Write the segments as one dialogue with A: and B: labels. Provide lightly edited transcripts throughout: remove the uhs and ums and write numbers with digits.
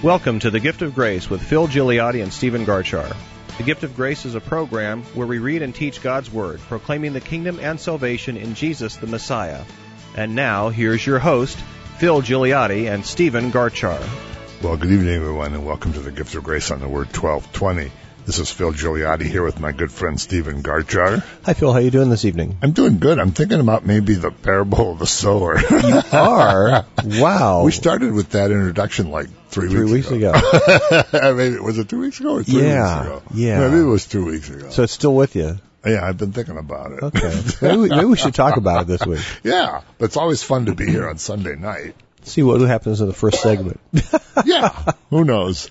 A: Welcome to The Gift of Grace with Phil Gigliotti and Stephen Garchar. The Gift of Grace is a program where we read and teach God's Word, proclaiming the kingdom and salvation in Jesus the Messiah. And now, here's your host, Phil Gigliotti and Stephen Garchar.
B: Well, good evening, everyone, and welcome to The Gift of Grace on the Word 1220. This is Phil Gigliotti here with my good friend Stephen Garchar.
A: Hi, Phil. How you doing this evening?
B: I'm doing good. I'm thinking about maybe the parable of the sower.
A: You are? Wow.
B: We started with that introduction like three weeks ago. Maybe, was it 2 weeks ago or 3 weeks ago?
A: Yeah.
B: Maybe it was 2 weeks ago.
A: So it's still with you?
B: Yeah, I've been thinking about it.
A: Okay. Maybe we should talk about it this week.
B: Yeah, but it's always fun to be here on Sunday night.
A: See what happens in the first segment.
B: Yeah, who knows?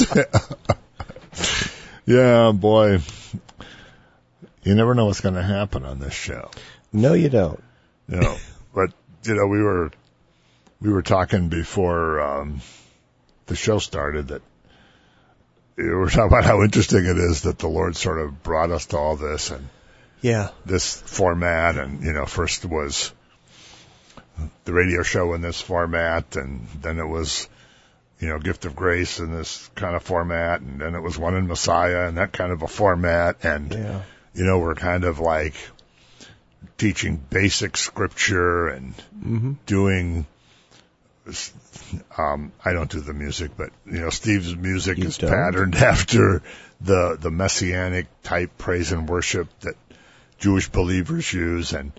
B: Yeah, boy. You never know what's going to happen on this show.
A: No, you don't.
B: No, but we were talking before the show started that we were talking about how interesting it is that the Lord sort of brought us to all this and this format, and first was the radio show in this format, and then it was Gift of Grace in this kind of format, and then it was One in Messiah and that kind of a format, and we're kind of like teaching basic scripture and doing. I don't do the music, but Steve's music is patterned after the messianic type praise and worship that Jewish believers use, and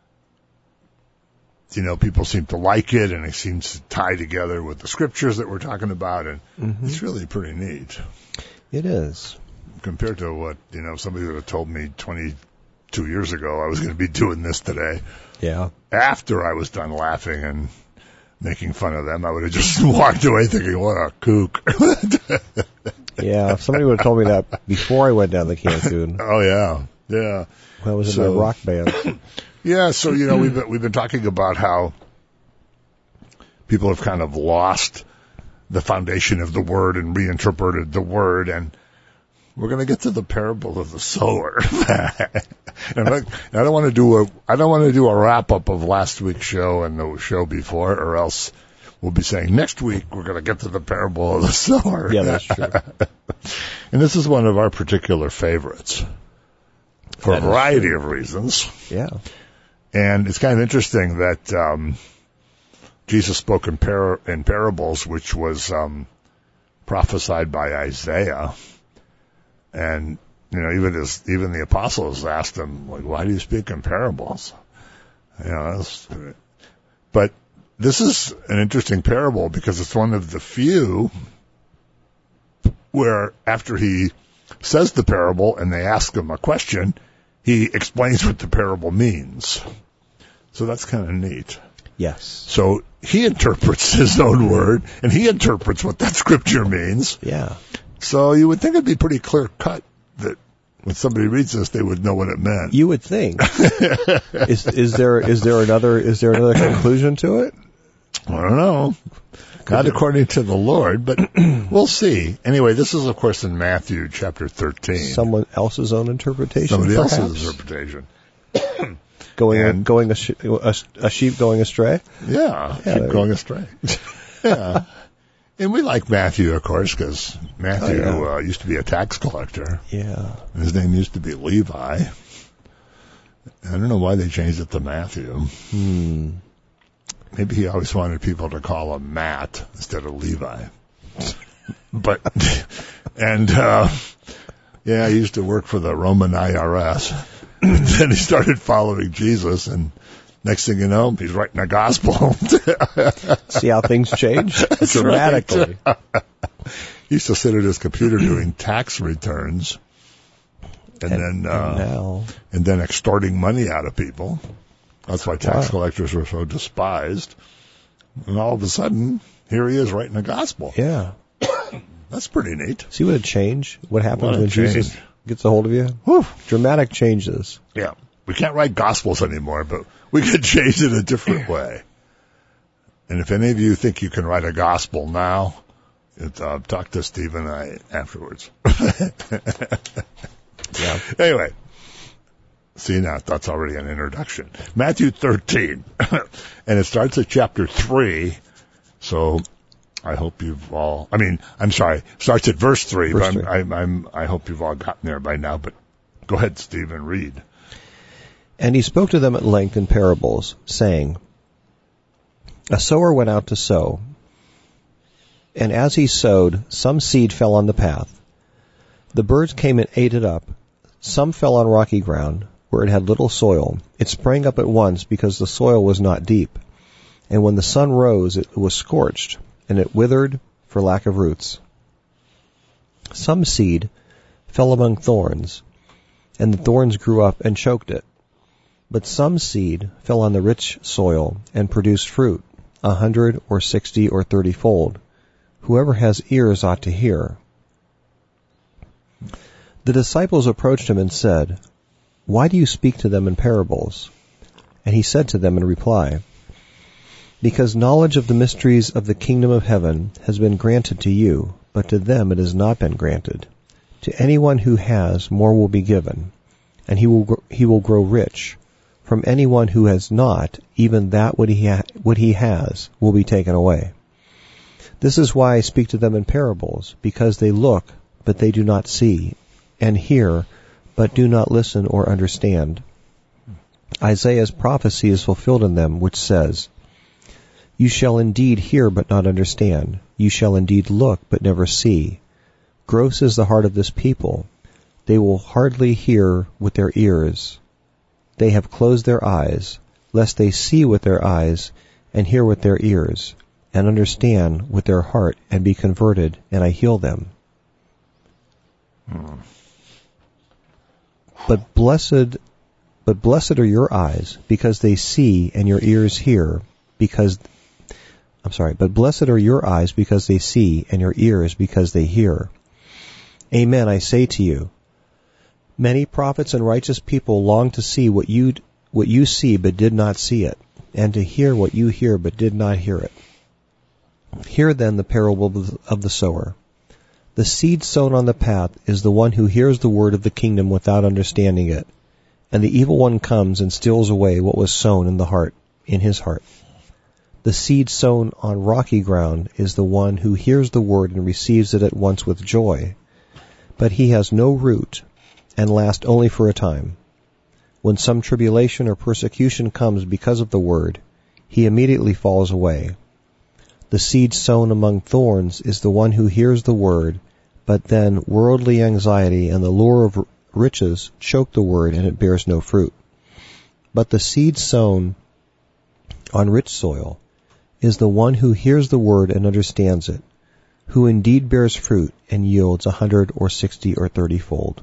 B: people seem to like it, and it seems to tie together with the scriptures that we're talking about, and it's really pretty neat.
A: It is.
B: Compared to what, somebody would have told me 22 years ago I was going to be doing this today.
A: Yeah.
B: After I was done laughing and making fun of them, I would have just walked away thinking, what a kook.
A: Yeah, if somebody would have told me that before I went down to Cancun.
B: Oh, yeah. Yeah.
A: When I was in my rock band.
B: Yeah, so, we've been talking about how people have kind of lost the foundation of the Word and reinterpreted the Word, and we're going to get to the parable of the sower. And I don't want to do a wrap up of last week's show and the show before, or else we'll be saying next week we're going to get to the parable of the sower.
A: Yeah, that's true.
B: And this is one of our particular favorites for a variety of reasons.
A: Yeah.
B: And it's kind of interesting that Jesus spoke in parables, which was prophesied by Isaiah. And even the apostles asked him, like, why do you speak in parables? But this is an interesting parable because it's one of the few where after he says the parable and they ask him a question, he explains what the parable means. So that's kind of neat.
A: Yes.
B: So he interprets his own word, and he interprets what that scripture means.
A: Yeah.
B: So you would think it'd be pretty clear cut that when somebody reads this, they would know what it meant.
A: You would think. Is there another conclusion to it?
B: I don't know. Not according to the Lord, but we'll see. Anyway, this is, of course, in Matthew chapter 13.
A: Someone else's own interpretation.
B: Somebody
A: perhaps?
B: else's interpretation.
A: A sheep going astray?
B: Yeah, sheep going astray. Yeah. And we like Matthew, of course, because Matthew used to be a tax collector.
A: Yeah.
B: And his name used to be Levi. I don't know why they changed it to Matthew. Maybe he always wanted people to call him Matt instead of Levi. But, he used to work for the Roman IRS. And then he started following Jesus, and next thing you know, he's writing a gospel.
A: See how things change? Dramatically.
B: Right. He used to sit at his computer doing tax returns and then extorting money out of people. That's why tax collectors were so despised. And all of a sudden, here he is writing a gospel.
A: Yeah.
B: That's pretty neat.
A: See what a change? What happens when Jesus gets a hold of you?
B: Whew.
A: Dramatic changes.
B: Yeah. We can't write gospels anymore, but we could change it a different way. And if any of you think you can write a gospel now, talk to Steve and I afterwards.
A: Yeah.
B: Anyway. See, now that's already an introduction. Matthew 13. And it starts at chapter 3. So I hope you've all, I'm sorry, starts at verse 3,
A: Verse
B: but
A: 3.
B: I hope you've all gotten there by now, but go ahead, Stephen, read.
A: And he spoke to them at length in parables, saying, A sower went out to sow, and as he sowed, some seed fell on the path. The birds came and ate it up. Some fell on rocky ground, where it had little soil. It sprang up at once, because the soil was not deep. And when the sun rose, it was scorched, and it withered for lack of roots. Some seed fell among thorns, and the thorns grew up and choked it. But some seed fell on the rich soil and produced fruit, 100 or 60 or 30-fold. Whoever has ears ought to hear. The disciples approached him and said, Why do you speak to them in parables? And he said to them in reply, Because knowledge of the mysteries of the kingdom of heaven has been granted to you, but to them it has not been granted. To anyone who has, more will be given, and he will grow rich. From anyone who has not, even that what he has will be taken away. This is why I speak to them in parables, because they look, but they do not see, and hear, but do not listen or understand. Isaiah's prophecy is fulfilled in them, which says, You shall indeed hear, but not understand. You shall indeed look, but never see. Gross is the heart of this people. They will hardly hear with their ears. They have closed their eyes, lest they see with their eyes, and hear with their ears, and understand with their heart, and be converted, and I heal them. But blessed are your eyes, because they see, and your ears hear, but blessed are your eyes, because they see, and your ears, because they hear. Amen, I say to you, many prophets and righteous people long to see what you see, but did not see it, and to hear what you hear, but did not hear it. Hear then the parable of the sower. The seed sown on the path is the one who hears the word of the kingdom without understanding it, and the evil one comes and steals away what was sown in his heart. The seed sown on rocky ground is the one who hears the word and receives it at once with joy, but he has no root and lasts only for a time. When some tribulation or persecution comes because of the word, he immediately falls away. The seed sown among thorns is the one who hears the word, but then worldly anxiety and the lure of riches choke the word, and it bears no fruit. But the seed sown on rich soil is the one who hears the word and understands it, who indeed bears fruit and yields 100 or 60 or 30-fold.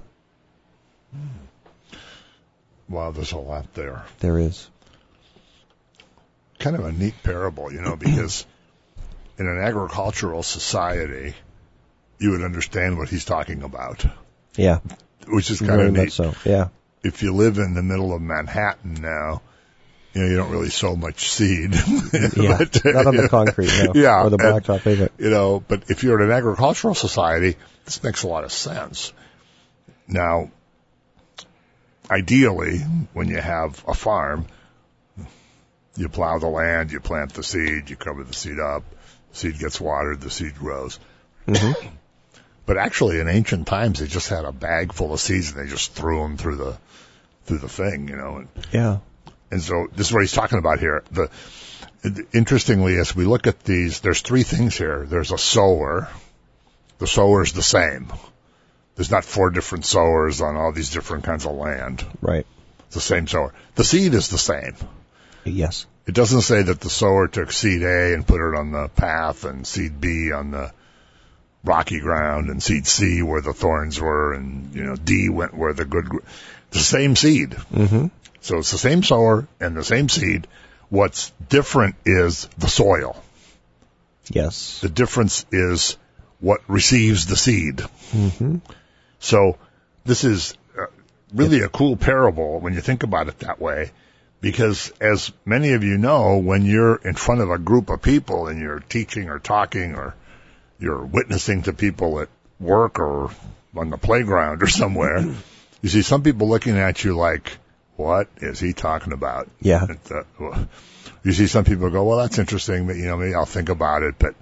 B: Wow, there's a lot there.
A: There is.
B: Kind of a neat parable, because in an agricultural society, you would understand what he's talking about.
A: Yeah.
B: Which is kind
A: Very
B: of neat.
A: much so, yeah.
B: If you live in the middle of Manhattan now, you don't really sow much seed.
A: Yeah,
B: but,
A: not on the concrete, no.
B: Yeah.
A: Or the blacktop, either.
B: But if you're in an agricultural society, this makes a lot of sense. Now, ideally, when you have a farm, you plow the land, you plant the seed, you cover the seed up, the seed gets watered, the seed grows.
A: Mm-hmm.
B: But actually, in ancient times, they just had a bag full of seeds and they just threw them through the thing,
A: Yeah.
B: And so this is what he's talking about here. Interestingly, as we look at these, there's three things here. There's a sower. The sower is the same. There's not four different sowers on all these different kinds of land.
A: Right.
B: It's the same sower. The seed is the same.
A: Yes.
B: It doesn't say that the sower took seed A and put it on the path and seed B on the rocky ground and seed C where the thorns were and, D went where the good, the same seed.
A: Mm-hmm.
B: So it's the same sower and the same seed. What's different is the soil.
A: Yes.
B: The difference is what receives the seed.
A: Mm-hmm.
B: So this is really a cool parable when you think about it that way, because as many of you know, when you're in front of a group of people and you're teaching or talking or you're witnessing to people at work or on the playground or somewhere, you see some people looking at you like, what is he talking about?
A: Yeah.
B: You see some people go, well, that's interesting, but maybe I'll think about it, but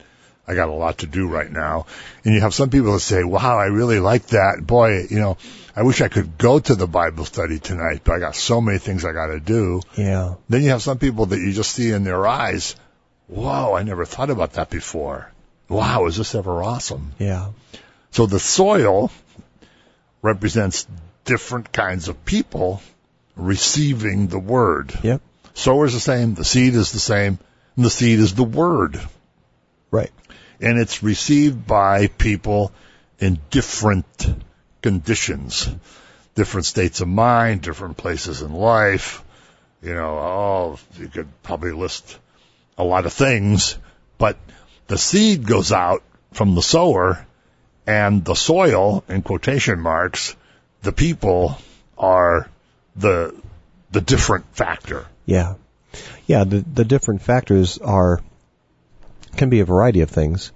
B: I got a lot to do right now. And you have some people that say, wow, I really like that. Boy, I wish I could go to the Bible study tonight, but I got so many things I got to do.
A: Yeah.
B: Then you have some people that you just see in their eyes, whoa, I never thought about that before. Wow, is this ever awesome?
A: Yeah.
B: So the soil represents different kinds of people receiving the word.
A: Yep.
B: Sower is the same, the seed is the same, and the seed is the word.
A: Right.
B: And it's received by people in different conditions, different states of mind, different places in life. You could probably list a lot of things, but the seed goes out from the sower, and the soil, in quotation marks, the people are the different factor.
A: Yeah. Yeah, the different factors can be a variety of things.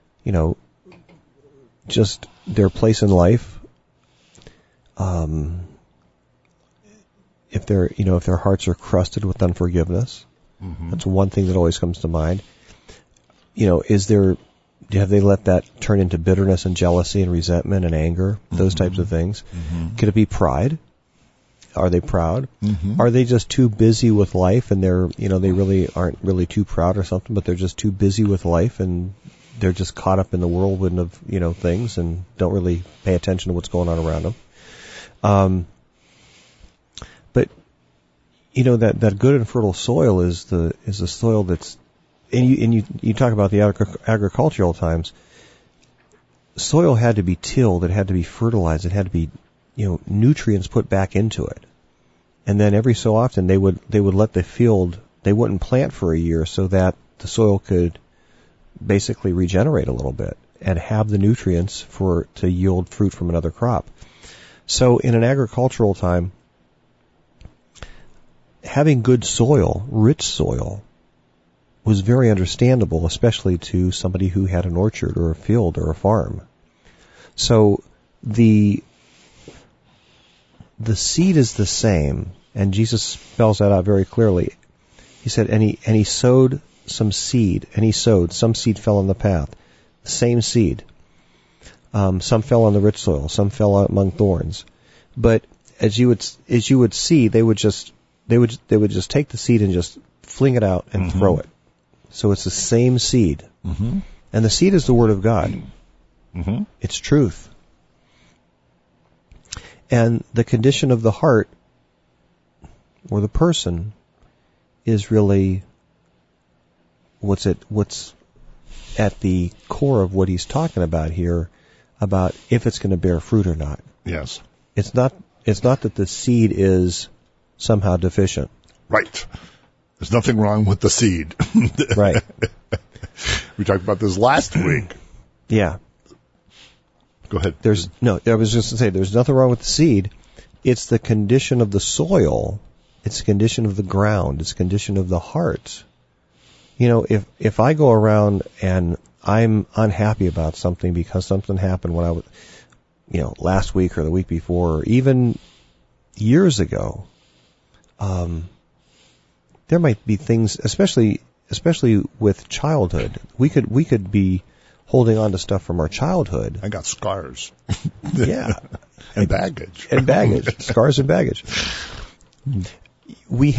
A: Just their place in life. If their hearts are crusted with unforgiveness, that's one thing that always comes to mind. Have they let that turn into bitterness and jealousy and resentment and anger, those types of things? Could it be pride? Are they proud? Are they just too busy with life and they really aren't really too proud or something, but they're just too busy with life and they're just caught up in the whirlwind of, things and don't really pay attention to what's going on around them. But, that good and fertile soil is the soil that's, and you talk about the agricultural times, soil had to be tilled, it had to be fertilized, it had to be, nutrients put back into it. And then every so often they would let the field, they wouldn't plant for a year so that the soil could basically regenerate a little bit and have the nutrients to yield fruit from another crop. So in an agricultural time, having good soil, rich soil, was very understandable, especially to somebody who had an orchard or a field or a farm. So the seed is the same, and Jesus spells that out very clearly. He said, and he sowed some seed, some seed fell on the path, the same seed. Some fell on the rich soil, some fell out among thorns. But as you would see, they would just take the seed and just fling it out and throw it. So it's the same seed. And the seed is the Word of God. It's truth. And the condition of the heart, or the person, is really what's at the core of what he's talking about here, about if it's going to bear fruit or not.
B: Yes.
A: It's not that the seed is somehow deficient.
B: Right. There's nothing wrong with the seed.
A: Right.
B: We talked about this last week.
A: Yeah.
B: Go ahead.
A: I was just to say, there's nothing wrong with the seed. It's the condition of the soil. It's the condition of the ground. It's the condition of the heart. If I go around and I'm unhappy about something because something happened when I was, last week or the week before, or even years ago, there might be things, especially with childhood. We could be holding on to stuff from our childhood.
B: I got scars.
A: Yeah.
B: And baggage.
A: Scars and baggage. We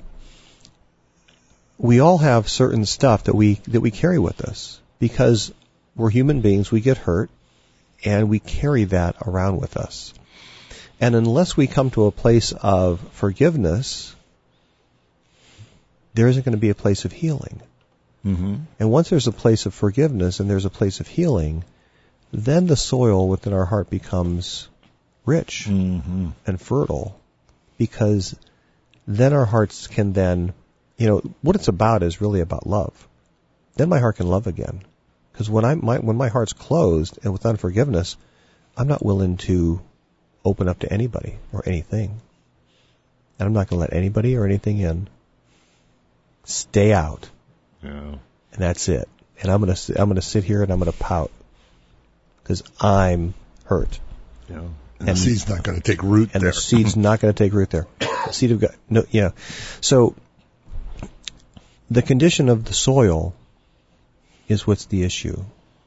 A: all have certain stuff that we carry with us because we're human beings. We get hurt and we carry that around with us. And unless we come to a place of forgiveness, there isn't going to be a place of healing. And once there's a place of forgiveness and there's a place of healing, then the soil within our heart becomes rich and fertile, because then our hearts can then, what it's about is really about love. Then my heart can love again. Because when my heart's closed and with unforgiveness, I'm not willing to open up to anybody or anything. And I'm not going to let anybody or anything in. Stay out.
B: Yeah.
A: And that's it. And I'm going to sit here and I'm going to pout because I'm hurt.
B: Yeah. And the seed's not going to take root there.
A: And the seed's not going to take root there. The seed of God. No, yeah. So the condition of the soil is what's the issue.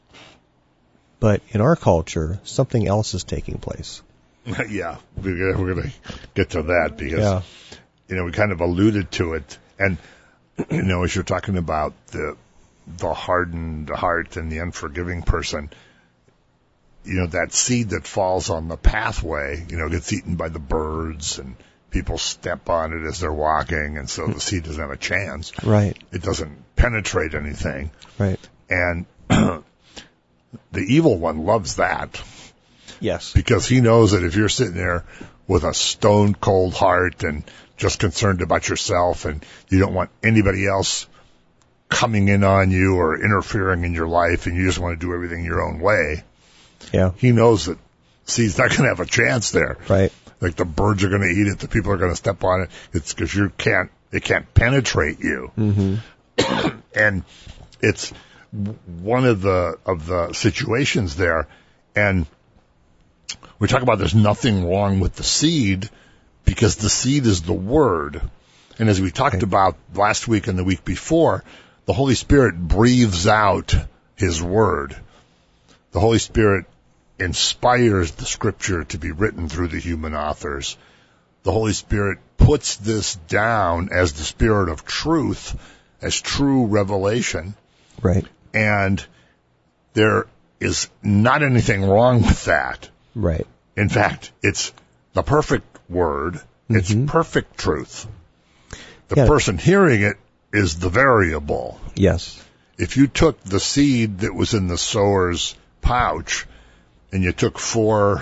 A: But in our culture, something else is taking place.
B: Yeah, we're going to get to that because, we kind of alluded to it. And, as you're talking about the hardened heart and the unforgiving person, that seed that falls on the pathway, gets eaten by the birds and people step on it as they're walking. And so the seed doesn't have a chance.
A: Right.
B: It doesn't penetrate anything.
A: Right.
B: And the evil one loves that.
A: Yes.
B: Because he knows that if you're sitting there with a stone cold heart and just concerned about yourself and you don't want anybody else coming in on you or interfering in your life and you just want to do everything your own way, he knows that seed's not going to have a chance there.
A: Right.
B: Like the birds are going to eat it, the people are going to step on it. It's because it can't penetrate you. Mm-hmm. And it's one of the situations there. And we talk about there's nothing wrong with the seed because the seed is the word. And as we talked about last week and the week before, the Holy Spirit breathes out his word. The Holy Spirit inspires the scripture to be written through the human authors. The Holy Spirit puts this down as the spirit of truth, as true revelation.
A: Right.
B: And there is not anything wrong with that.
A: Right.
B: In fact, it's the perfect word. It's perfect truth. The person hearing it is the variable.
A: Yes.
B: If you took the seed that was in the sower's pouch and you took 4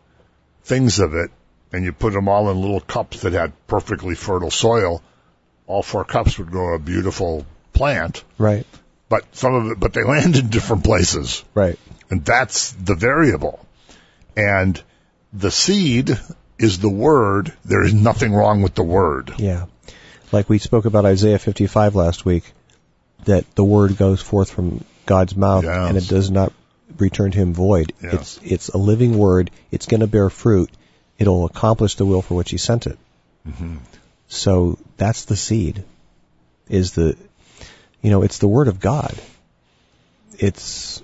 B: things of it and you put them all in little cups that had perfectly fertile soil, all 4 cups would grow a beautiful plant.
A: Right.
B: But but they land in different places.
A: Right.
B: And that's the variable. And the seed is the word. There is nothing wrong with the word.
A: Yeah. Like we spoke about Isaiah 55 last week, that the word goes forth from God's mouth and it does not return to him void.
B: Yes.
A: It's a living word. It's going to bear fruit. It'll accomplish the will for which he sent it. Mm-hmm. So that's the seed. It's the word of God. It's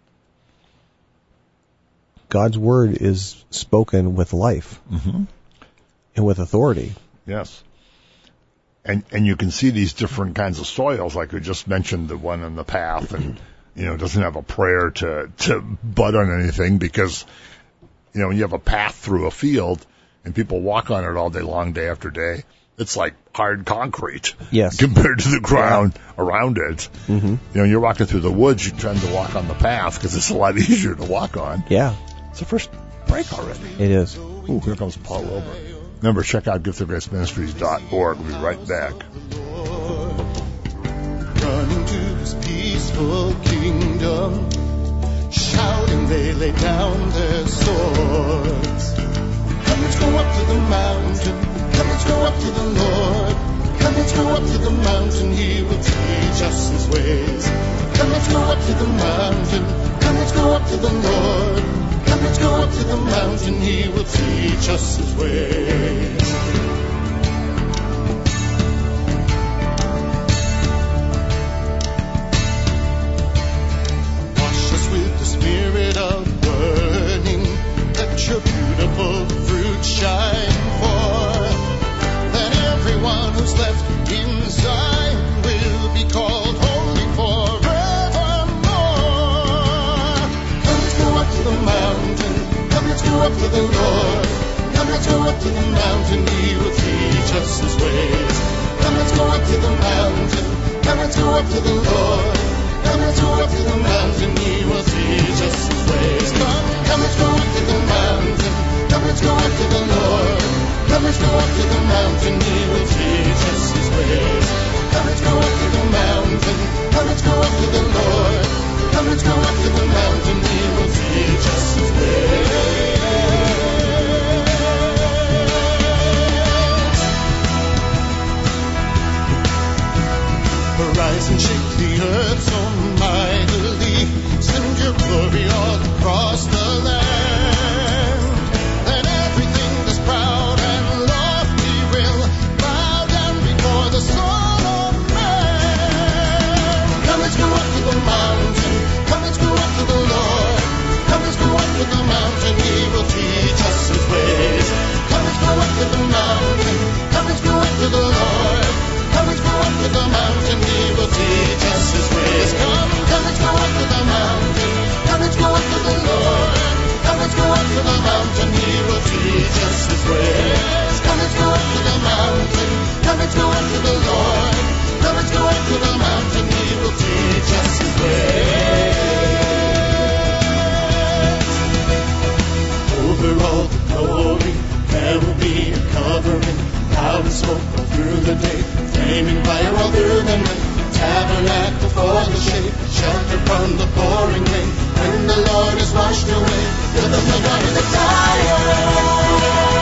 A: God's word is spoken with life and with authority.
B: Yes. And you can see these different kinds of soils, like we just mentioned the one in the path, and doesn't have a prayer to bud on anything because when you have a path through a field and people walk on it all day long, day after day, it's like hard concrete.
A: Yes.
B: Compared to the ground around it. Mm-hmm. You're walking through the woods, you tend to walk on the path because it's a lot easier to walk on.
A: Yeah.
B: It's the first break already.
A: It is.
B: Ooh, here comes Paul Wilbur. Remember, check out giftofgraceministries.org. We'll be right back.
C: Run into his peaceful kingdom, shouting they lay down their swords. Come, let's go up to the mountain. Come, let's go up to the Lord. Come, let's go up to the mountain. He will teach us his ways. Come, let's go up to the mountain. Come, let's go up to the Lord. Come, let's go up to the mountain. He will teach us his ways. Wash us with the spirit of burning. Let your beautiful fruit shine forth. Then everyone who's left in Zion will be called holy forevermore. Come, let's go up to the mountain. Come, let's go up to the Lord. Come, let's go up to the mountain. He will teach us his ways. Come, let's go up to the mountain. Come, let's go up to the Lord. Come, let's go up to the mountain. He will teach us his ways. Come, let's go up to the mountain. Come, let's go up to the Lord. Come, let's go up to the mountain. He will teach us his ways. Come, let's go up to the mountain. Come, let's go up to the Lord. Come, let's go up to the mountain. He will teach us his ways. Rise and shake the earth so mightily. Send your glory all across the land. Then everything that's proud and lofty will bow down before the Son of Man. Come, let's go up to the mountain. let's go up to the Lord. Come, let's go up to the mountain. He will teach us His ways. Over all the glory, there will be a covering. Cloud and smoke all through the day, flaming fire all through the night. Tabernacle for the shade, shelter from the pouring rain. When the Lord is washed away, with the blood of the tire.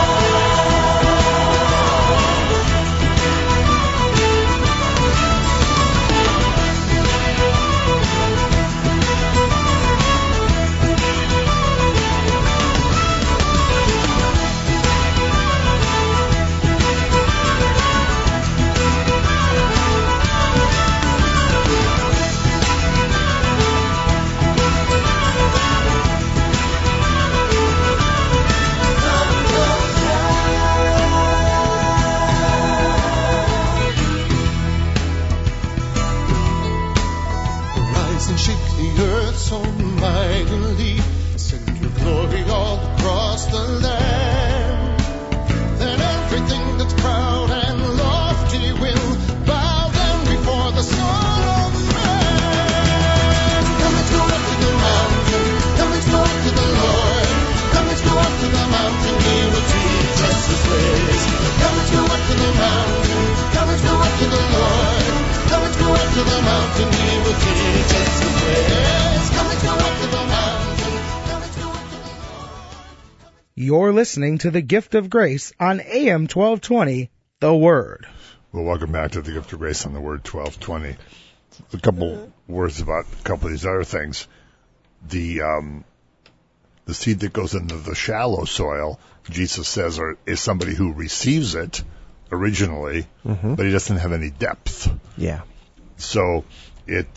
C: And shake the earth so mightily, send your glory all across the land. Then everything that's proud and lofty will bow down before the Son of Man. Come, let's go up to the mountain. Come, let's go up to the Lord. Come, let's go up to the mountain. He will teach us His ways. Come, let's go up to the mountain. Come, let's go up to the Lord. Come, let's go up to the mountain. He will teach us His ways. Come, let's go up to the mountain. Come, let's go up to the Lord.
D: You're listening to The Gift of Grace on AM 1220, The Word.
B: Well, welcome back to the Gift of Grace on the Word 1220. A couple words about a couple of these other things. The seed that goes into the shallow soil, Jesus says, is somebody who receives it originally, but he doesn't have any depth.
A: Yeah.
B: So he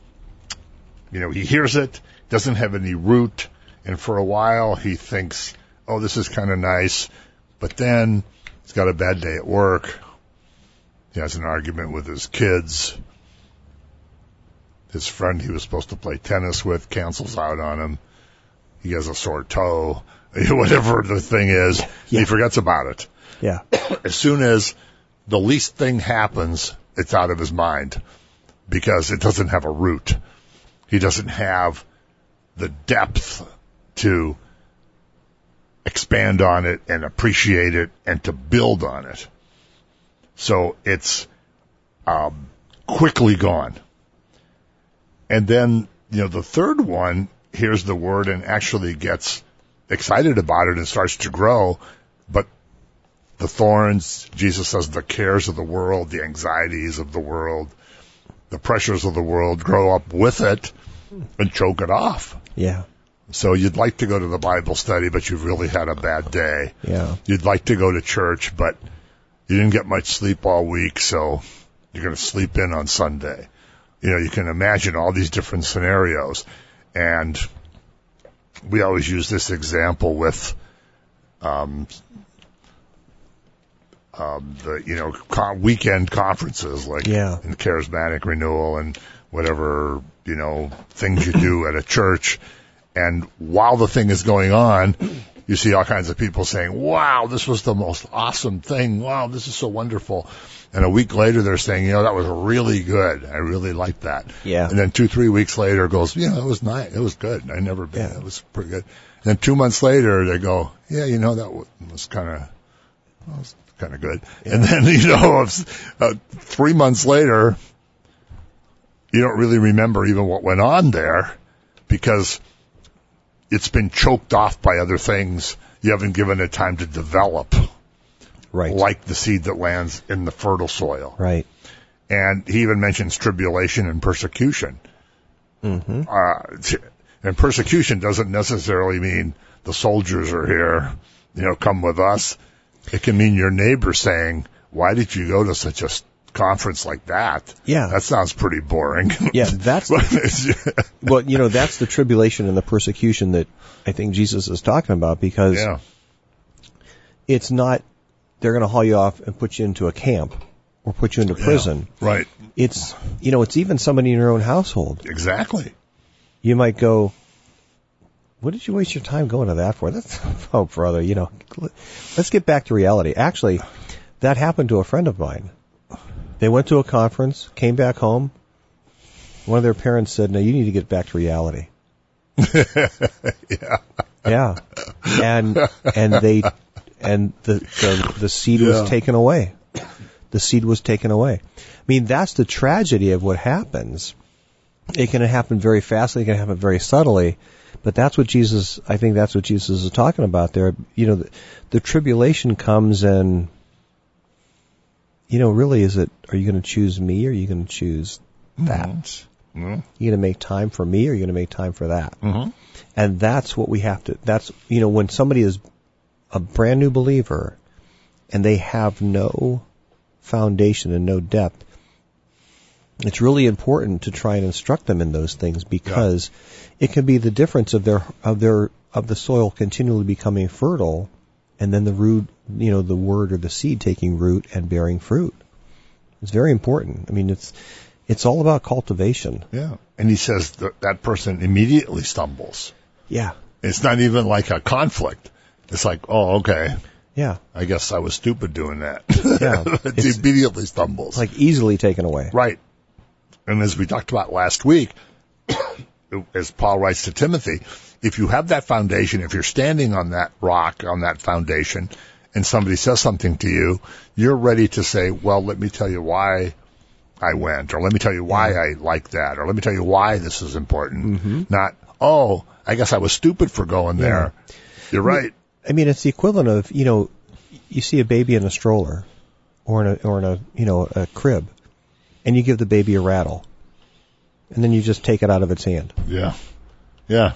B: hears it, doesn't have any root, and for a while he thinks, oh, this is kind of nice, but then he's got a bad day at work. He has an argument with his kids. His friend he was supposed to play tennis with cancels out on him. He has a sore toe. Whatever the thing is, he forgets about it.
A: Yeah.
B: As soon as the least thing happens, it's out of his mind because it doesn't have a root. He doesn't have the depth to expand on it and appreciate it and to build on it. So it's quickly gone. And then, the third one hears the word and actually gets excited about it and starts to grow, but the thorns, Jesus says, the cares of the world, the anxieties of the world, the pressures of the world grow up with it and choke it off.
A: Yeah.
B: So you'd like to go to the Bible study, but you've really had a bad day.
A: Yeah.
B: You'd like to go to church, but you didn't get much sleep all week, so you're going to sleep in on Sunday. You can imagine all these different scenarios. And we always use this example with the weekend conferences like in Charismatic Renewal and whatever things you do at a church. And while the thing is going on, you see all kinds of people saying, wow, this was the most awesome thing. Wow, this is so wonderful. And a week later they're saying, that was really good. I really liked that.
A: Yeah.
B: And then 2-3 weeks later it goes, it was nice. It was good. I never been. It was pretty good. And then 2 months later they go, that was kind of good. Yeah. And then, 3 months later, you don't really remember even what went on there because it's been choked off by other things. You haven't given it time to develop.
A: Right.
B: Like the seed that lands in the fertile soil.
A: Right.
B: And he even mentions tribulation and persecution.
A: Mm-hmm.
B: And persecution doesn't necessarily mean the soldiers are here, come with us. It can mean your neighbor saying, why did you go to such a conference like that?
A: Yeah.
B: That sounds pretty boring.
A: Yeah, that's that's the tribulation and the persecution that I think Jesus is talking about because it's not they're going to haul you off and put you into a camp or put you into prison.
B: Yeah, right.
A: It's it's even somebody in your own household.
B: Exactly.
A: You might go, what did you waste your time going to that for? That's, oh, brother, let's get back to reality. Actually, That happened to a friend of mine. They went to a conference, came back home. One of their parents said, "No, you need to get back to reality." Yeah. And the seed was taken away. The seed was taken away. I mean, that's the tragedy of what happens. It can happen very fast. It can happen very subtly. But that's what Jesus, I think that's what Jesus is talking about there. You know, the tribulation comes and, you know, really are you going to choose me or are you going to choose that? Mm-hmm. Are you going to make time for me or are you going to make time for that? Mm-hmm. And that's what we have to, you know, when somebody is a brand new believer and they have no foundation and no depth, it's really important to try and instruct them in those things because it can be the difference of the soil continually becoming fertile and then the root, you know, the word or the seed taking root and bearing fruit. It's very important. I mean, it's all about cultivation.
B: Yeah. And he says that person immediately stumbles.
A: Yeah.
B: It's not even like a conflict. It's like, oh, okay.
A: Yeah.
B: I guess I was stupid doing that.
A: Yeah.
B: It immediately stumbles.
A: Like easily taken away.
B: Right. And as we talked about last week, as Paul writes to Timothy, if you have that foundation, if you're standing on that rock, on that foundation, and somebody says something to you, you're ready to say, well, let me tell you why I went, or let me tell you why I like that, or let me tell you why this is important. Mm-hmm. Not, oh, I guess I was stupid for going there. You're right.
A: I mean, it's the equivalent of, you know, you see a baby in a stroller or in a you know, a crib, and you give the baby a rattle, and then you just take it out of its hand.
B: Yeah. Yeah.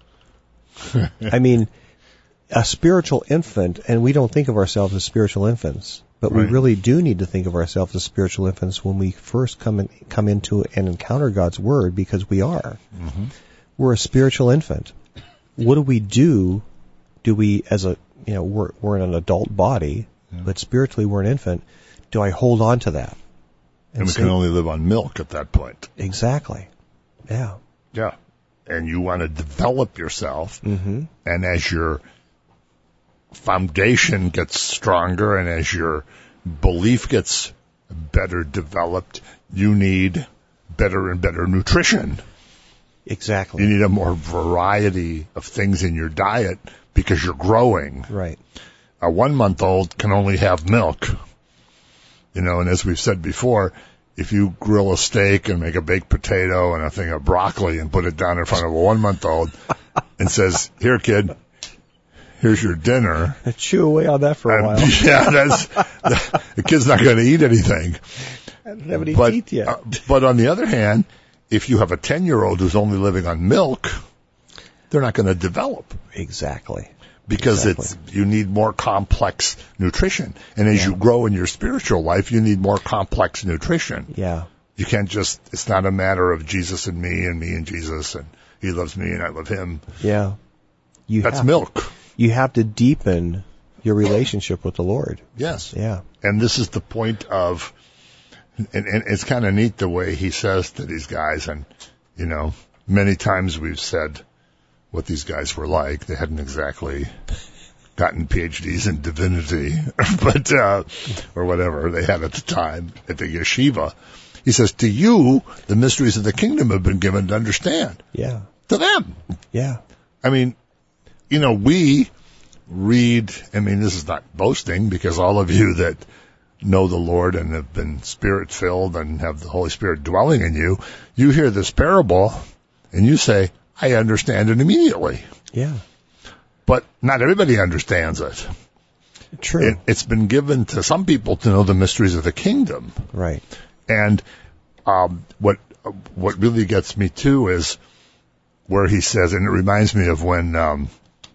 A: I mean, a spiritual infant, and we don't think of ourselves as spiritual infants, but we really do need to think of ourselves as spiritual infants when we first come into and encounter God's Word, because we are. Mm-hmm. We're a spiritual infant. What do we do? Do we, as a, you know, we're in an adult body, but spiritually we're an infant. Do I hold on to that?
B: And we can only live on milk at that point.
A: Exactly. Yeah.
B: Yeah. And you want to develop yourself. Mm-hmm. And as your foundation gets stronger and as your belief gets better developed, you need better and better nutrition.
A: Exactly.
B: You need a more variety of things in your diet because you're growing.
A: Right.
B: A 1-month-old can only have milk. You know, and as we've said before, if you grill a steak and make a baked potato and a thing of broccoli and put it down in front of a 1-month-old and says, "Here, kid, here's your dinner."
A: Chew away on that for a while.
B: Yeah, the kid's not going to eat anything.
A: I don't have any teeth yet.
B: But on the other hand, if you have a 10-year-old who's only living on milk, they're not going to develop.
A: Exactly.
B: Because you need more complex nutrition. And as you grow in your spiritual life, you need more complex nutrition.
A: Yeah.
B: You can't just, it's not a matter of Jesus and me and Jesus and he loves me and I love him.
A: Yeah.
B: That's milk.
A: You have to deepen your relationship with the Lord.
B: Yes.
A: Yeah.
B: And this is the point of, and it's kind of neat the way he says to these guys. And, you know, many times we've said what these guys were like. They hadn't exactly gotten PhDs in divinity, but, or whatever they had at the time at the yeshiva. He says, to you, the mysteries of the kingdom have been given to understand.
A: Yeah.
B: To them.
A: Yeah.
B: I mean, you know, we read, I mean, this is not boasting because all of you that know the Lord and have been Spirit-filled and have the Holy Spirit dwelling in you, you hear this parable and you say, I understand it immediately.
A: Yeah. But
B: not everybody understands it.
A: True.
B: It's been given to some people to know the mysteries of the kingdom.
A: Right.
B: And what really gets me too is where he says, and it reminds me of when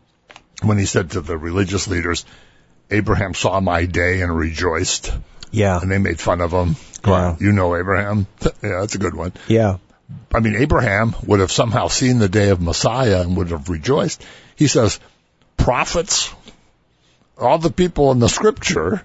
B: he said to the religious leaders, Abraham saw my day and rejoiced.
A: Yeah.
B: And they made fun of him.
A: Wow.
B: You know Abraham? Yeah, that's a good one.
A: Yeah.
B: I mean, Abraham would have somehow seen the day of Messiah and would have rejoiced. He says, prophets, all the people in the scripture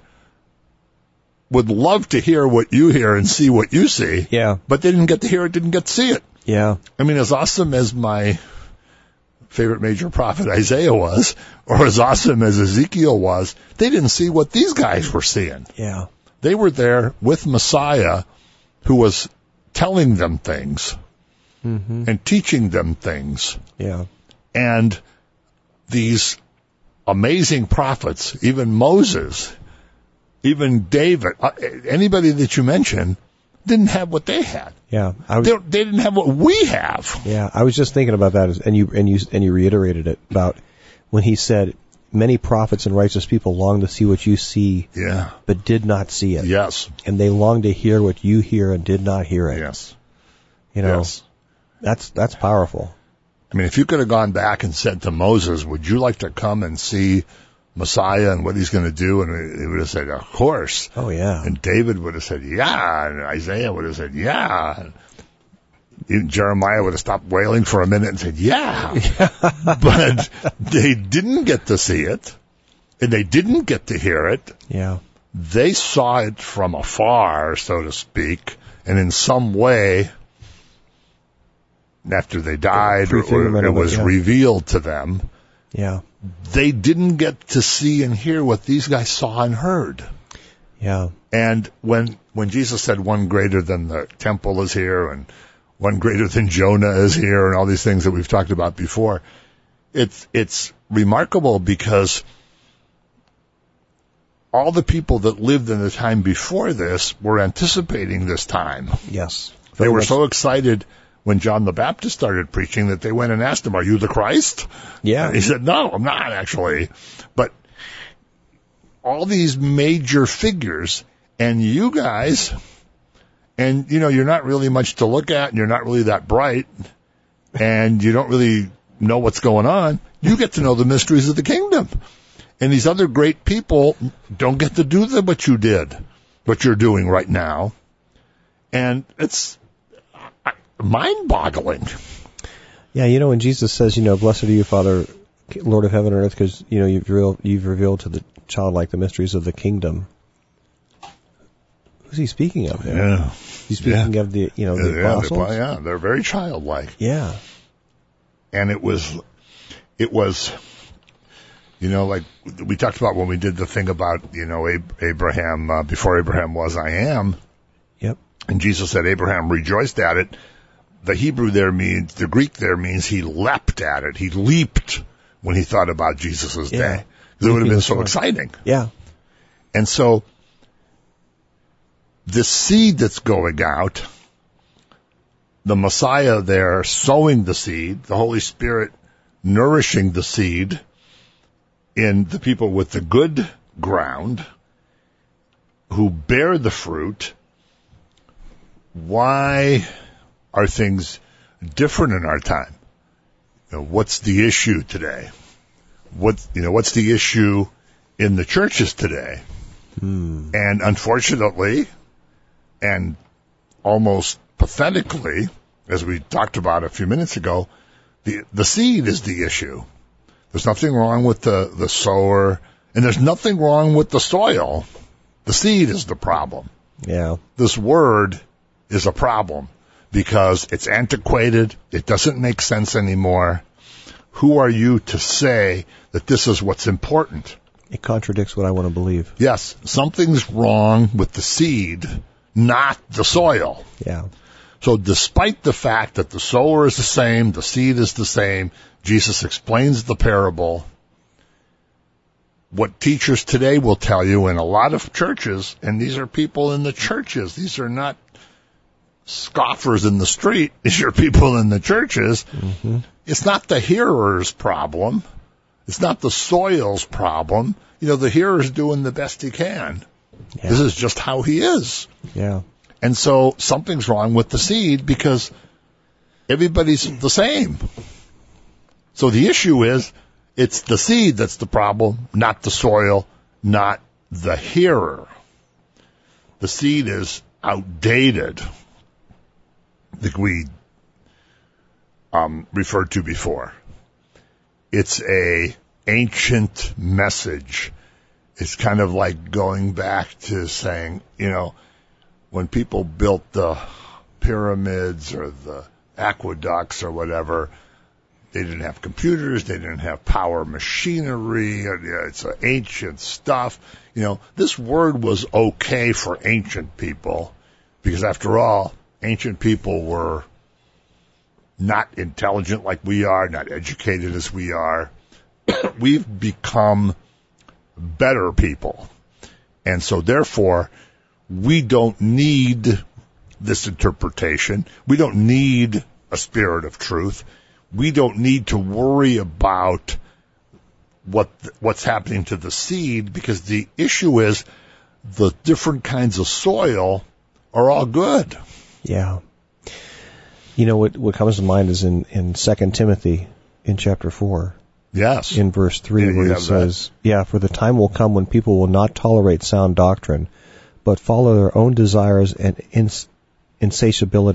B: would love to hear what you hear and see what you see.
A: Yeah.
B: But they didn't get to hear it, didn't get to see it.
A: Yeah.
B: I mean, as awesome as my favorite major prophet Isaiah was, or as awesome as Ezekiel was, they didn't see what these guys were seeing.
A: Yeah.
B: They were there with Messiah, who was telling them things and teaching them things.
A: Yeah.
B: And these amazing prophets, even Moses, even David, anybody that you mention, didn't have what they had.
A: Yeah.
B: They didn't have what we have.
A: Yeah. I was just thinking about that, and you reiterated it about when he said, "Many prophets and righteous people long to see what you see,
B: Yeah.
A: but did not see it.
B: Yes.
A: And they long to hear what you hear and did not hear it."
B: Yes.
A: You know,
B: Yes.
A: that's powerful.
B: I mean, if you could have gone back and said to Moses, would you like to come and see Messiah and what he's going to do? And he would have said, of course.
A: Oh, yeah.
B: And David would have said, yeah. And Isaiah would have said, yeah. And even Jeremiah would have stopped wailing for a minute and said, yeah. But they didn't get to see it, and they didn't get to hear it.
A: Yeah.
B: They saw it from afar, so to speak, and in some way, after they died, or it was revealed to them.
A: Yeah.
B: They didn't get to see and hear what these guys saw and heard.
A: Yeah.
B: And when Jesus said one greater than the temple is here and one greater than Jonah is here and all these things that we've talked about before, it's remarkable because all the people that lived in the time before this were anticipating this time.
A: Yes.
B: They were so excited when John the Baptist started preaching that they went and asked him, "Are you the Christ?"
A: Yeah.
B: And he said, "No, I'm not actually." But all these major figures, and you guys, and you're not really much to look at, and you're not really that bright, and you don't really know what's going on. You get to know the mysteries of the kingdom. And these other great people don't get to do what you did, what you're doing right now. And it's mind-boggling.
A: Yeah, when Jesus says, "Blessed are you, Father, Lord of heaven and earth, because, you've revealed to the childlike the mysteries of the kingdom." Who's he speaking of there?
B: Yeah.
A: He's speaking of the apostles.
B: They're very childlike.
A: Yeah.
B: And it was, like we talked about when we did the thing about, Abraham, before Abraham was, I am.
A: Yep.
B: And Jesus said Abraham rejoiced at it. The Greek there means he leapt at it. He leaped when he thought about Jesus' day. Because it would have been so exciting.
A: Yeah.
B: And so, the seed that's going out, the Messiah there sowing the seed, the Holy Spirit nourishing the seed in the people with the good ground who bear the fruit. Why are things different in our time? What's the issue today? What's the issue in the churches today? And unfortunately, and almost pathetically, as we talked about a few minutes ago, the seed is the issue. There's nothing wrong with the sower, and there's nothing wrong with the soil. The seed is the problem.
A: Yeah.
B: This word is a problem because it's antiquated. It doesn't make sense anymore. Who are you to say that this is what's important?
A: It contradicts what I want to believe.
B: Yes, something's wrong with the seed, not the soil.
A: Yeah.
B: So despite the fact that the sower is the same, the seed is the same, Jesus explains the parable. What teachers today will tell you in a lot of churches, and these are people in the churches, these are not scoffers in the street, these are people in the churches. Mm-hmm. It's not the hearer's problem. It's not the soil's problem. The hearer's doing the best he can. Yeah. This is just how he is.
A: Yeah.
B: And so something's wrong with the seed because everybody's the same. So the issue is, it's the seed that's the problem, not the soil, not the hearer. The seed is outdated, like we referred to before. It's a ancient message. It's kind of like going back to saying, when people built the pyramids or the aqueducts or whatever, They didn't have computers. They didn't have power machinery. It's ancient stuff. This word was okay for ancient people because, after all, ancient people were not intelligent like we are, not educated as we are. We've become better people. And so, therefore, we don't need this interpretation. We don't need a spirit of truth. We don't need to worry about what's happening to the seed, because the issue is the different kinds of soil are all good.
A: Yeah. What comes to mind is in 2 Timothy in chapter 4.
B: Yes.
A: In verse 3, where it says, for the time will come when people will not tolerate sound doctrine, but follow their own desires and insatiable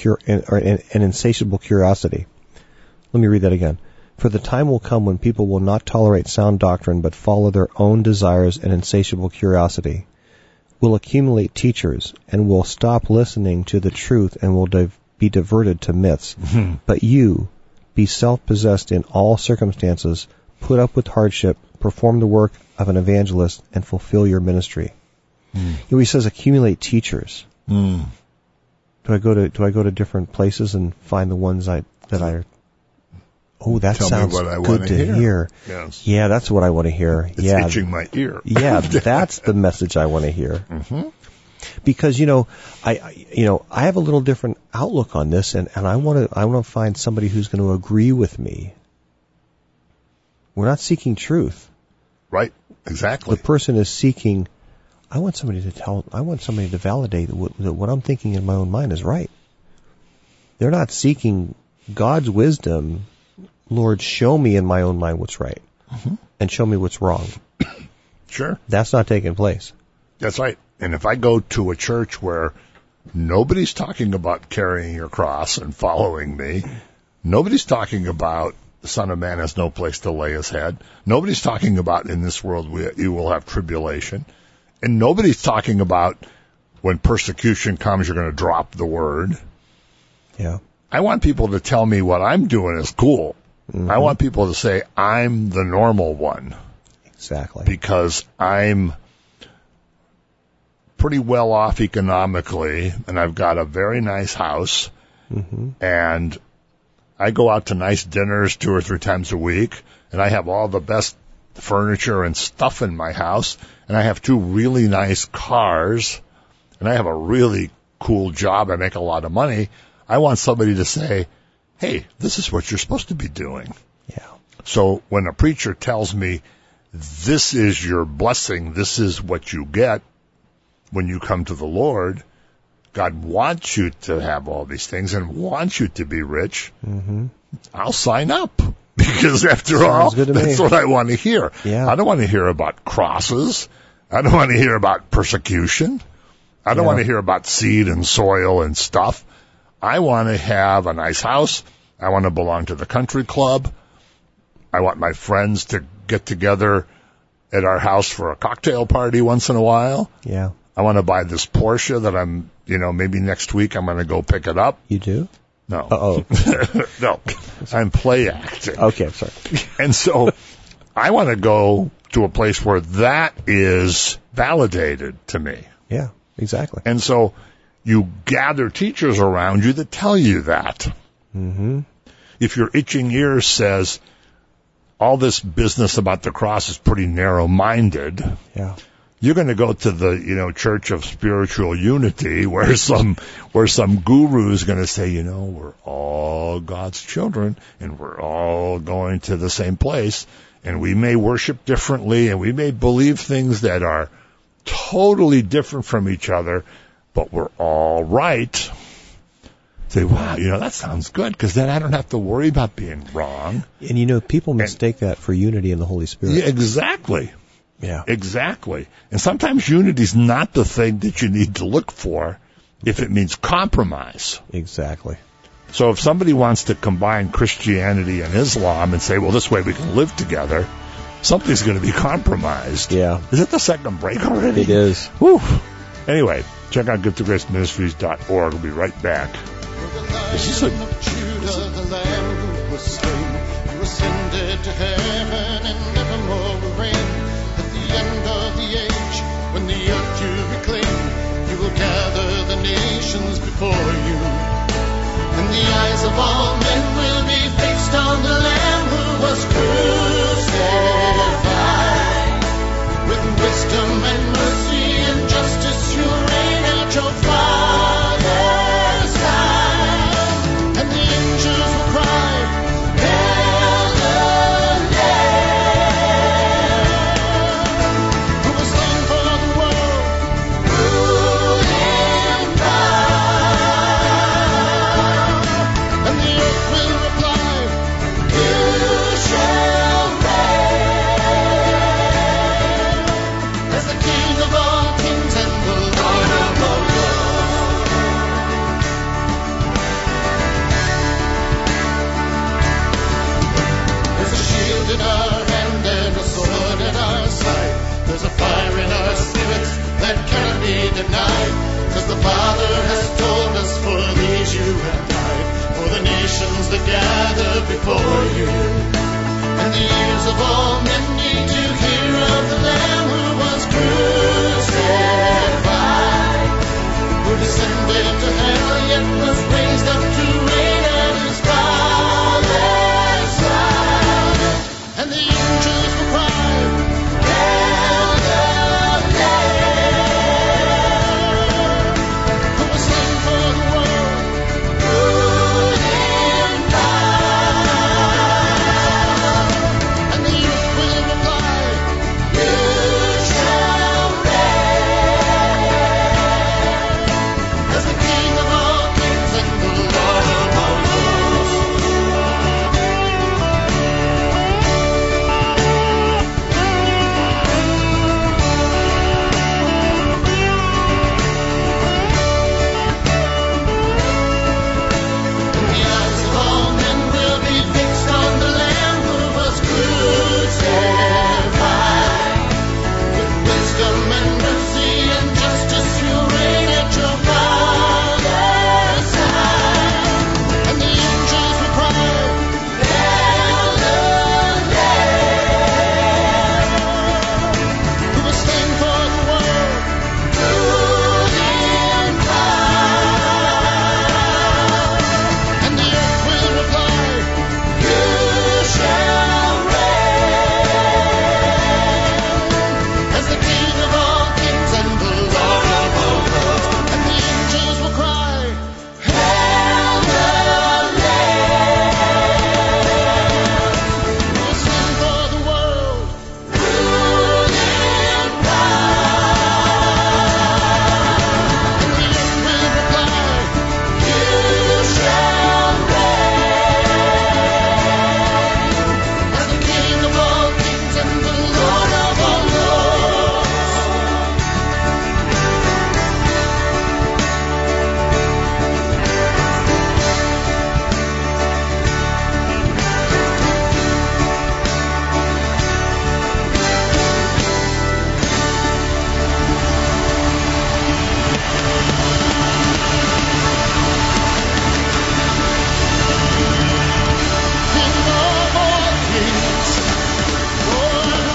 A: curiosity. Let me read that again. For the time will come when people will not tolerate sound doctrine, but follow their own desires and insatiable curiosity, will accumulate teachers, and will stop listening to the truth and will be diverted to myths. Mm-hmm. But you, be self-possessed in all circumstances, put up with hardship, perform the work of an evangelist, and fulfill your ministry. He says accumulate teachers. Do I go to different places and find the ones that I... Oh, that
B: Tell
A: sounds
B: me what I
A: good to hear.
B: Yes.
A: Yeah, that's what I want to hear.
B: It's itching my ear.
A: Yeah, that's the message I want to hear.
B: Mm-hmm.
A: Because I have a little different outlook on this, and I want to find somebody who's going to agree with me. We're not seeking truth.
B: Right. Exactly.
A: The person is seeking. I want somebody to validate that what I'm thinking in my own mind is right. They're not seeking God's wisdom. Lord, show me in my own mind what's right, and show me what's wrong.
B: Sure.
A: That's not taking place.
B: That's right. And if I go to a church where nobody's talking about carrying your cross and following me, nobody's talking about the Son of Man has no place to lay his head, nobody's talking about in this world you will have tribulation, and nobody's talking about when persecution comes you're going to drop the word.
A: Yeah.
B: I want people to tell me what I'm doing is cool. Mm-hmm. I want people to say I'm the normal one.
A: Exactly.
B: Because I'm pretty well off economically, and I've got a very nice house, and I go out to nice dinners 2 or 3 times a week, and I have all the best furniture and stuff in my house, and I have 2 really nice cars, and I have a really cool job. I make a lot of money. I want somebody to say, hey, this is what you're supposed to be doing.
A: Yeah.
B: So when a preacher tells me, this is your blessing, this is what you get when you come to the Lord, God wants you to have all these things and wants you to be rich, I'll sign up. Because after all, that's what I want to hear.
A: Yeah.
B: I don't want to hear about crosses. I don't want to hear about persecution. I don't want to hear about seed and soil and stuff. I want to have a nice house. I want to belong to the country club. I want my friends to get together at our house for a cocktail party once in a while.
A: Yeah.
B: I want to buy this Porsche that I'm, maybe next week I'm going to go pick it up.
A: You do?
B: No.
A: Uh-oh.
B: No. I'm play acting.
A: Okay, I'm sorry.
B: And so I want to go to a place where that is validated to me.
A: Yeah, exactly.
B: And so you gather teachers around you that tell you that. If your itching ear says all this business about the cross is pretty narrow-minded, you're going to go to the Church of Spiritual Unity where some guru is going to say, we're all God's children and we're all going to the same place, and we may worship differently and we may believe things that are totally different from each other, but we're all right. Say, wow, that sounds good, because then I don't have to worry about being wrong.
A: And people mistake that for unity in the Holy Spirit.
B: Yeah, exactly.
A: Yeah.
B: Exactly. And sometimes unity's not the thing that you need to look for if it means compromise.
A: Exactly.
B: So if somebody wants to combine Christianity and Islam and say, well, this way we can live together, something's going to be compromised.
A: Yeah.
B: Is it the second break already?
A: It is.
B: Whew. Anyway, check out giftofgraceministries.org. We'll be right back.
C: The Lion of Judah, the Lamb who was slain. You ascended to heaven and nevermore will reign. At the end of the age, when the earth you reclaim, you will gather the nations before you. And the eyes of all men will be fixed on the Lamb who was crucified. With wisdom and mercy and justice you reign at your Father's side. And the angels will cry, Hail the Lamb, who was slain for the world, rule in power. And the earth will reply, You shall reign as the King of all kings and the Lord of all lords. There's a shield in our hand and a sword at our side. There's a fire in our spirits that cannot be denied. 'Cause the Father has told us, for these you have died, for the nations that gather before you. And the ears of all men need to hear of the Lamb who was crucified, who descended to hell yet was raised up to reign at his Father's side. And the angels will cry, Hail the Lamb, who was slain for the world, rule in power. And the earth will reply, You shall reign as the King of all kings and the Lord of all lords. And the eyes of all men will be fixed on the Lamb who was crucified. With wisdom and mercy and justice you reign at your Father's side. And the angels will cry, Hail the Lamb, who was slain for the world, rule in power. And the earth will reply, You shall reign as the King of all kings and the Lord of all lords. And the angels will cry, Hail the Lamb, who was slain for the world, rule in power. And the earth will reply, You shall reign as the King of all kings and the Lord of all lords. King of all kings, Lord of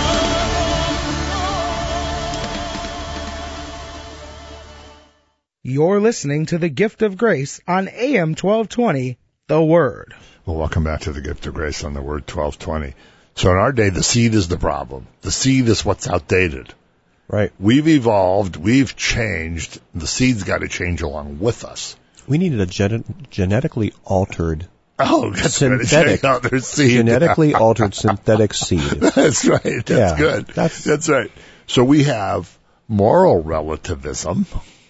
C: all lords.
D: You're listening to the Gift of Grace on AM 1220, The Word.
B: Well, welcome back to the Gift of Grace on the Word 1220. So in our day, the seed is the problem. The seed is what's outdated.
A: Right.
B: We've evolved. We've changed. The seed's got to change along with us.
A: We needed a genetically altered,
B: Oh, that's
A: Synthetic.
B: right. Their seed.
A: genetically altered synthetic seed.
B: That's right. That's
A: Yeah,
B: good.
A: that's-
B: That's right. So we have moral relativism,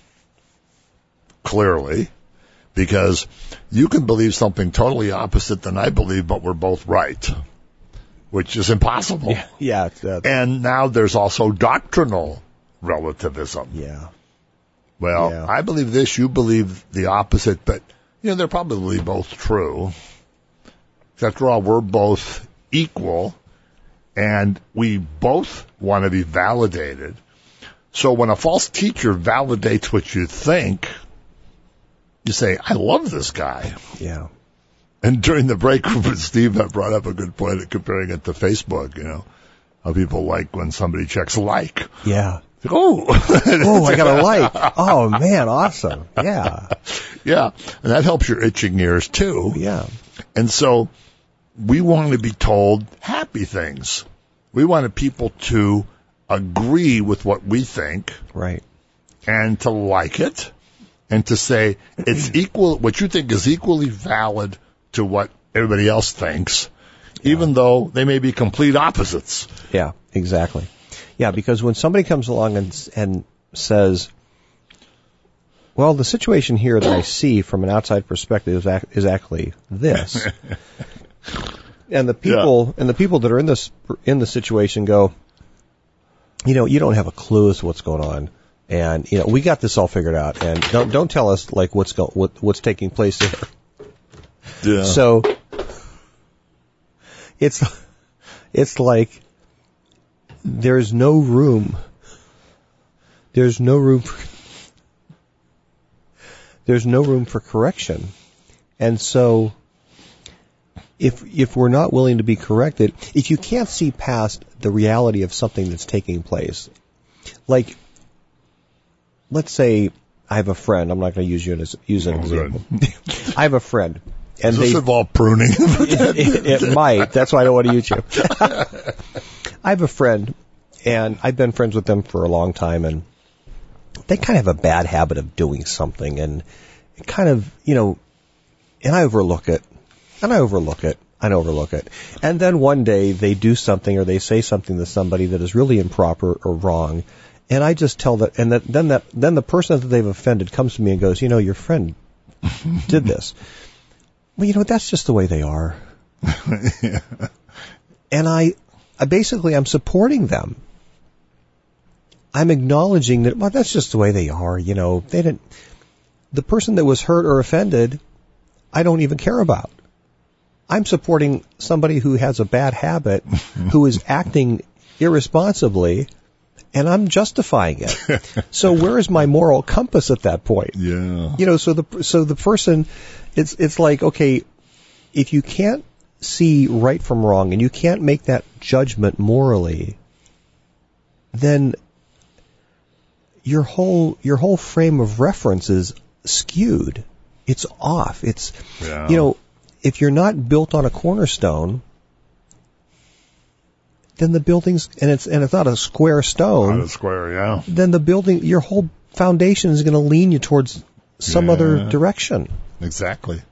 B: clearly, because you can believe something totally opposite than I believe, but we're both right, which is impossible.
A: Yeah.
B: And now there's also doctrinal relativism.
A: Yeah.
B: Well,
A: Yeah.
B: I believe this, you believe the opposite, but, they're probably both true. After all, we're both equal, and we both want to be validated. So when a false teacher validates what you think, you say, I love this guy.
A: Yeah.
B: And during the break, Steve had brought up a good point of comparing it to Facebook, how people like when somebody checks like.
A: Yeah.
B: Oh,
A: I got a like. Oh, man, awesome. Yeah.
B: Yeah. And that helps your itching ears, too.
A: Yeah.
B: And so we want to be told happy things. We wanted people to agree with what we think.
A: Right.
B: And to like it. And to say it's equal, what you think is equally valid to what everybody else thinks, even though they may be complete opposites.
A: Yeah, exactly. Yeah, because when somebody comes along and says, well, the situation here that I see from an outside perspective is actually this. And the people that are in the situation go, you don't have a clue as to what's going on. And, we got this all figured out, and don't tell us like what's taking place here.
B: Yeah.
A: So it's like there's no room for correction. And so if we're not willing to be corrected, if you can't see past the reality of something that's taking place, like, let's say I have a friend. I'm not going to use an example. I have a friend. And
B: does this involve pruning?
A: It might. That's why I don't want to use you. I have a friend, and I've been friends with them for a long time, and they kind of have a bad habit of doing something, and it kind of, and I overlook it, and I overlook it. And then one day they do something or they say something to somebody that is really improper or wrong. And I just tell that, and then the person that they've offended comes to me and goes, your friend did this. Well, that's just the way they are.
B: Yeah.
A: And I basically, I'm supporting them. I'm acknowledging that, well, that's just the way they are. The person that was hurt or offended, I don't even care about. I'm supporting somebody who has a bad habit, who is acting irresponsibly, and I'm justifying it. So where is my moral compass at that point?
B: Yeah.
A: So the person, it's like, okay, if you can't see right from wrong and you can't make that judgment morally, then your whole frame of reference is skewed. It's off. It's, if you're not built on a cornerstone, then the building's, and it's not a square stone.
B: Not a square, yeah.
A: Then the building, your whole foundation is going to lean you towards some other direction.
B: Exactly.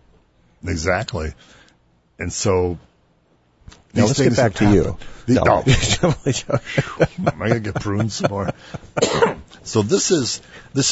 B: And so,
A: now let's get back to you.
B: Am I going to get pruned some more? So this is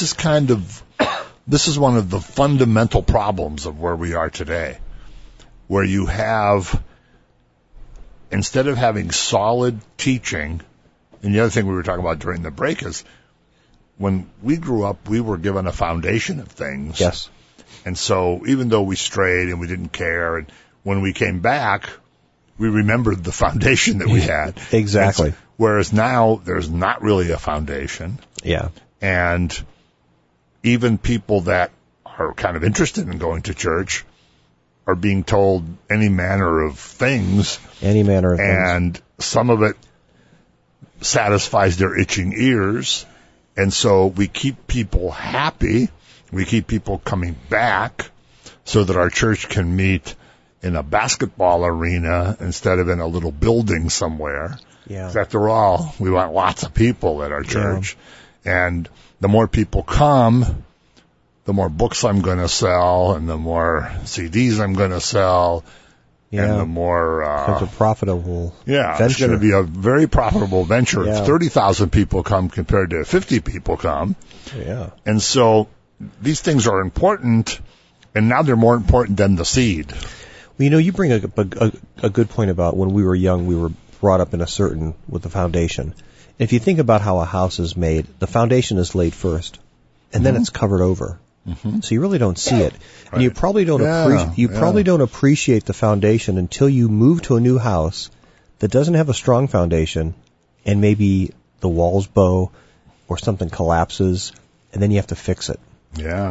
B: one of the fundamental problems of where we are today, where you have, instead of having solid teaching, and the other thing we were talking about during the break is, when we grew up, we were given a foundation of things.
A: Yes.
B: And so even though we strayed and we didn't care, and when we came back, we remembered the foundation that we had.
A: Exactly.
B: Whereas now there's not really a foundation.
A: Yeah.
B: And even people that are kind of interested in going to church are being told any manner of things. And some of it satisfies their itching ears. And so we keep people happy. We keep people coming back so that our church can meet in a basketball arena instead of in a little building somewhere.
A: Yeah.
B: After all, we want lots of people at our church. Yeah. And the more people come, the more books I'm going to sell, and the more CDs I'm going to sell, and the more...
A: it's a profitable venture.
B: It's going to be a very profitable venture.
A: Yeah.
B: If 30,000 people come compared to 50 people come.
A: Yeah.
B: And so these things are important, and now they're more important than the seed.
A: Well, you bring a good point about when we were young, we were brought up with the foundation. If you think about how a house is made, the foundation is laid first, and then it's covered over. Mm-hmm. So you really don't see it. Right. And you probably don't probably don't appreciate the foundation until you move to a new house that doesn't have a strong foundation, and maybe the walls bow or something collapses, and then you have to fix it.
B: Yeah.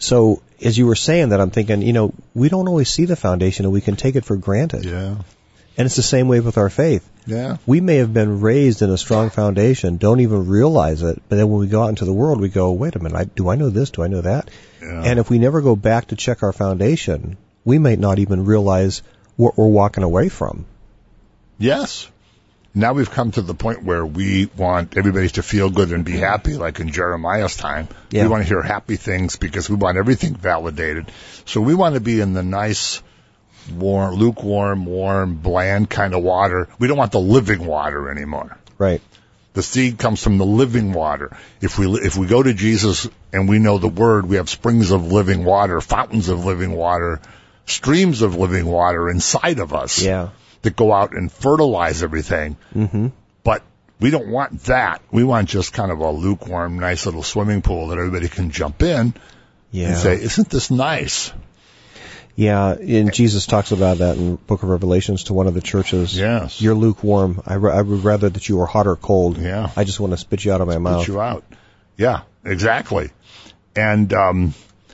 A: So as you were saying that, I'm thinking, we don't always see the foundation and we can take it for granted.
B: Yeah.
A: And it's the same way with our faith.
B: Yeah.
A: We may have been raised in a strong foundation, don't even realize it, but then when we go out into the world, we go, wait a minute, do I know this? Do I know that?
B: Yeah.
A: And if we never go back to check our foundation, we might not even realize what we're walking away from.
B: Yes. Now we've come to the point where we want everybody to feel good and be happy, like in Jeremiah's time.
A: Yeah.
B: We want to hear happy things because we want everything validated. So we want to be in the nice, warm, lukewarm, warm, bland kind of water. We don't want the living water anymore.
A: Right.
B: The seed comes from the living water. If we go to Jesus and we know the Word, we have springs of living water, fountains of living water, streams of living water inside of us.
A: Yeah.
B: That go out and fertilize everything.
A: Mm-hmm.
B: But we don't want that. We want just kind of a lukewarm, nice little swimming pool that everybody can jump in and say, isn't this nice?
A: Yeah, and Jesus talks about that in the book of Revelations to one of the churches.
B: Yes.
A: You're lukewarm. I would rather that you were hot or cold.
B: Yeah.
A: I just want to spit you out of my mouth.
B: Spit you out. Yeah, exactly. And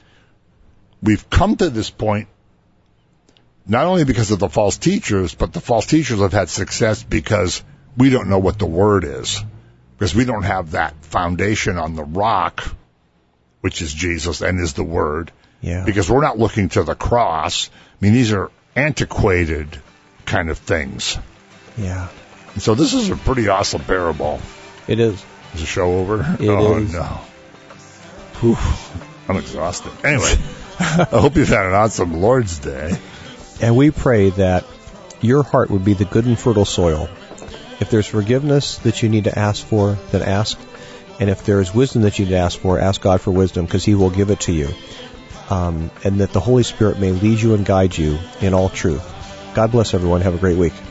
B: we've come to this point not only because of the false teachers, but the false teachers have had success because we don't know what the Word is. Because we don't have that foundation on the rock, which is Jesus and is the Word.
A: Yeah.
B: Because we're not looking to the cross. I mean, these are antiquated kind of things.
A: Yeah.
B: And so this is a pretty awesome parable.
A: It is.
B: Is the show over?
A: It is.
B: No. Whew. I'm exhausted. Anyway, I hope you've had an awesome Lord's Day.
A: And we pray that your heart would be the good and fertile soil. If there's forgiveness that you need to ask for, then ask. And if there is wisdom that you need to ask God for wisdom, because He will give it to you. And that the Holy Spirit may lead you and guide you in all truth. God bless everyone. Have a great week.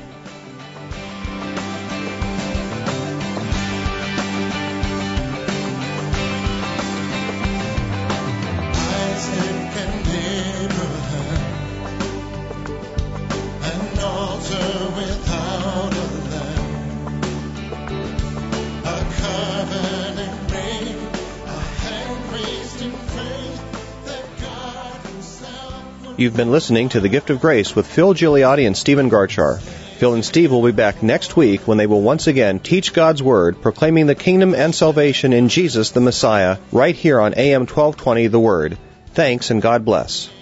A: You've been listening to The Gift of Grace with Phil Gigliotti and Stephen Garchar. Phil and Steve will be back next week when they will once again teach God's Word, proclaiming the kingdom and salvation in Jesus the Messiah, right here on AM 1220 The Word. Thanks and God bless.